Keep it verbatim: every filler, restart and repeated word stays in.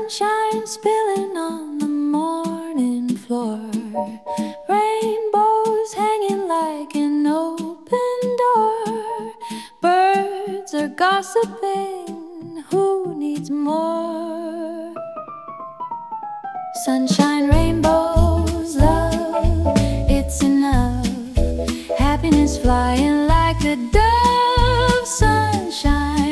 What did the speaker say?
Sunshine spilling on the morning floor, rainbows hanging like an open door. Birds are gossiping, who needs more? Sunshine, rainbows, love, it's enough. Happiness flying like a dove. Sunshine,